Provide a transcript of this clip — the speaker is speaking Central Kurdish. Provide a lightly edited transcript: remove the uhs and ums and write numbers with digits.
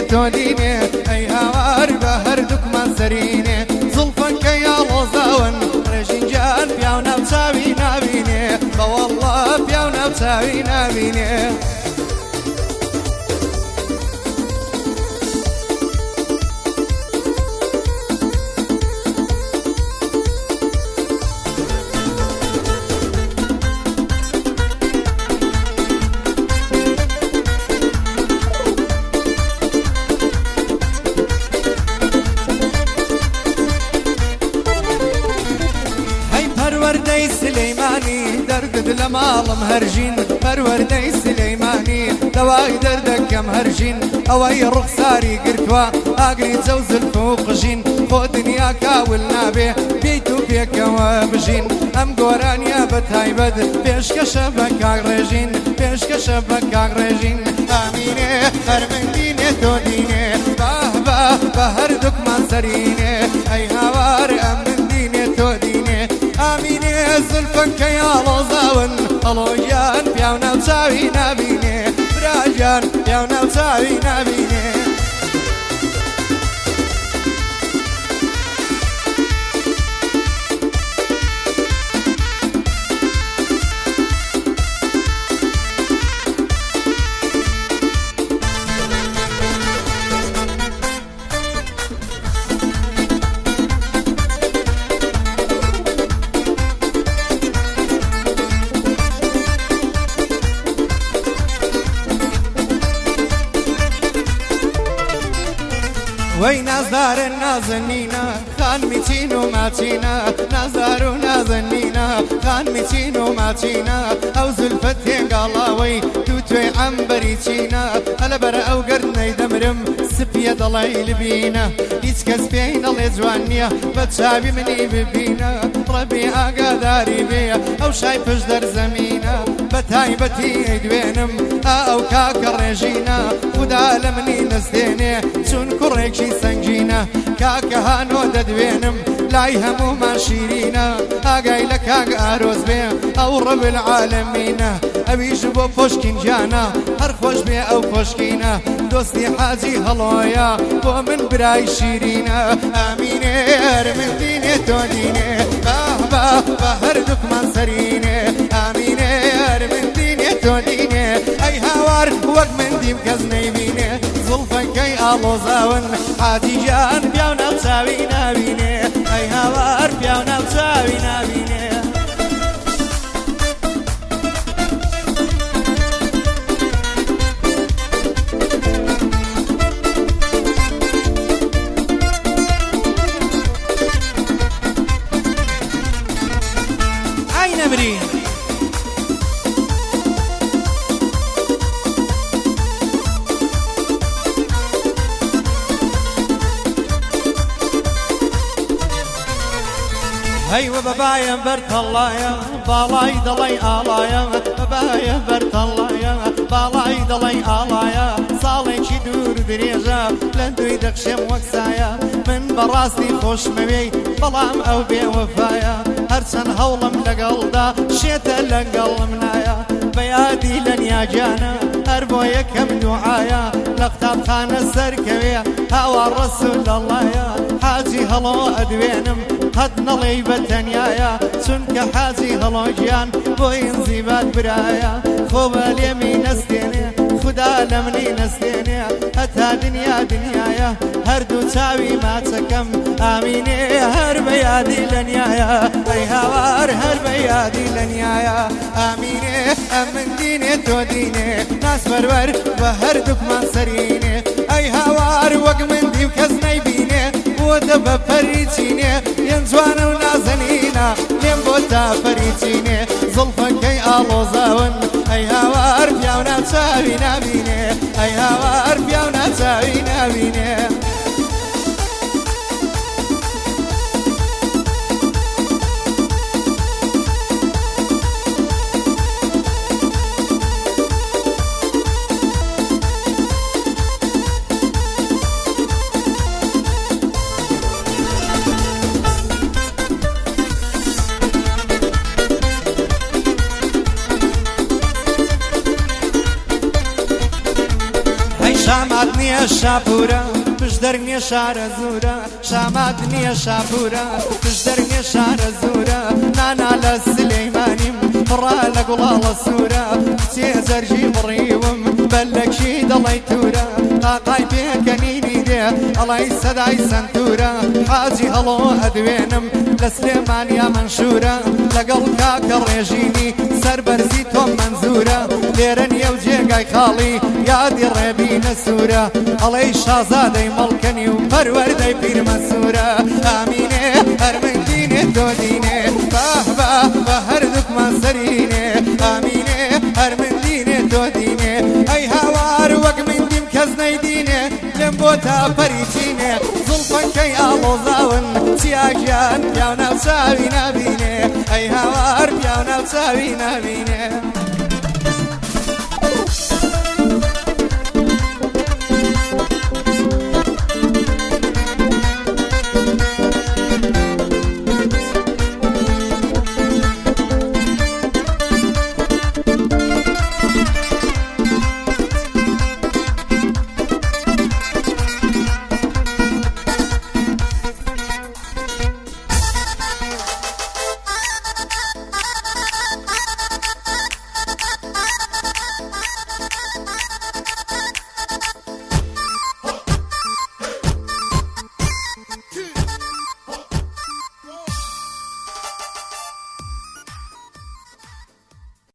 تۆ دینێ ئەی هاوار بە هەردووکمان سەرینێ زوڵفەکە یا ڕۆزاون ڕێژینجان پیاو ناوچاوی نابینێ بەوەڵڵا پیاو ناوچاوی نابینێ پەروەردەی سلەیمانی دەردت لە ماڵم هەرژین پەروەردەی سلەیمانی دەوای دەردەکەم هەرژین ئەوەی ڕوخساری گرتووە ئاگری جەو زلف و قژین خۆ دنیا کاول نابێ پێیت و پێکەوە بژین ئەم گۆرانیە بە تایبەت پێشکەشە بە کاکڕێژین پێشکەشە بە کاکڕێژین ئامینێ هەرمەندینێ تۆ دینێ باه باه بە هەردووکمان سەرینێ ئەی هاوار ئەمندینێ تۆ دینێ ئامینێ زولفەکە یا ڕۆزاون هەڵۆیان پیاو ناوچاوی نابینێ براجان پیاو ناوچاوی نابینێ وەی نازدارن نازەنینە خان میچین و ماچینە نازدار و نازەنینە خان میچین و ماچینە ئەو زولفەت تێنگاڵاوەی دوو توێ عەمبەری چینە هەلە بەرە ئەو گەردنەی دەمرم سپیە دەڵی لبینە هیچ کەس پێی نەڵێ جوان نییە بە چاوی منی ببینە ڕەبی ئاگاداری بێ ئەو شای پشت دەرزەمینە بە تایبەتی ئەیدوێنم ئەو کاکە ڕێژینە خودا لە منی نەستێنێ چون کوڕێکی سەنگینە کاکە هانۆ دەدوێنم لای هەموومان شیرینە ئاگای لە کاک ئارۆز بێ ئەو ڕەب العالەمینە ئەویش بۆ پۆشکین گیانە هەر خۆش بێ ئەو پۆشکینە دۆستی حاجی هەڵۆیە بۆ من برای شیرینە ئامینێ هەرمەندینێ تۆ دینێ باه باه بە هەردووکمان سەرینێ ئامینێ هەرمەندینێ تۆ دینێ ئەی هاوار وەک من دیم کەس نەیبینێ زوڵفەکەی ئاڵۆزاون حاجیجان پیاو ناوچاوی نابینێ ئەی هاوار پیاو ناوچاوی نابینێ ئای نەمرین هەی وە بەبایە بەرتەڵایە باڵای دەڵی ئاڵایە بەبایە بەرتەڵایە باڵای دەڵی ئاڵایە ساڵێکی دوور درێژە لە دوی دەخشێم وەک سایە من بەڕاستی خۆشمەوێی بەڵام ئەو بێوەفایە هەرچەند هەوڵم لەگەڵدا شێتە لەگەڵم نایە بەیادی لە نیاجانە هەر بۆ یەکەم دوعایە لە قوتابخانە سەرکەوێ هاوا ڕەسوول ئەڵڵایە حاجی هەڵۆ ئەدوێنم قەت نەڵێی بە تەنیایە چونکە حاجی هەڵۆگیان بۆی ئینزیبات برایە خۆ بە لێمی نەستێنێ خودا لە منی نەستێنێ هەتا دنیا دنیایە هەردوو چاوی ماچەکەم ئامینێ هەر بە یادی لە نیایە ئەی هاوار هەر بە یادی لە نیایە ئامینێ ئەمندینێ تۆ دینێ ناسبەربەر بە هەردووکمان سەرینێ ئەی هاوار وەک من دیم کەس نەیبینێ بۆتە بە پەریچینێ یەن جوانە و نازەنینە لێم بۆ تا پەریچینێ زوڵفەکەی ئاڵۆزاون ئەی هاوار پیاو ناوچاوی نابینێ ئەی هاوار پیاو ناوچاوی نابینێ شام شاپورە پشت دەرگێ شارە زورە شامات نییە شاپورە پشت دەرگێ شارە زورە نانا لە سلەیمانیم پڕا لە گوڵاڵە سوورە کچێ زەرژی بڕیوم بەلەکی دەڵی تورە قاقای پێکەنینی دێ ئەڵی سەدای سنتورە حاجی هەڵۆ ئەدوێنم لە سلێمانیا منشورە لەگەڵ کاکە ڕێژینی سەربەرزی تۆم منزورە لێرە نیە و جێگای خاڵی یادی ڕێبینە سوورە ئەڵەی شازادەی مەڵکەنی و پەروەردەی پیرمەسوورە ئامینێ هەرمنگینێ تۆ دینێ باه باه بە هەردووکمان سەرینێ ئامینێ هەرمنگینێ تۆ دینێ ئەی هاوار وەک مندیم کەس نەیدینێ لێم بۆ تا پەریچینێ زوڵفەکەی ئاڵۆزاون چیاکیان پیاو ناوچاوی نابینێ ئەی هاوار پیاو ناوچاوی نابینێ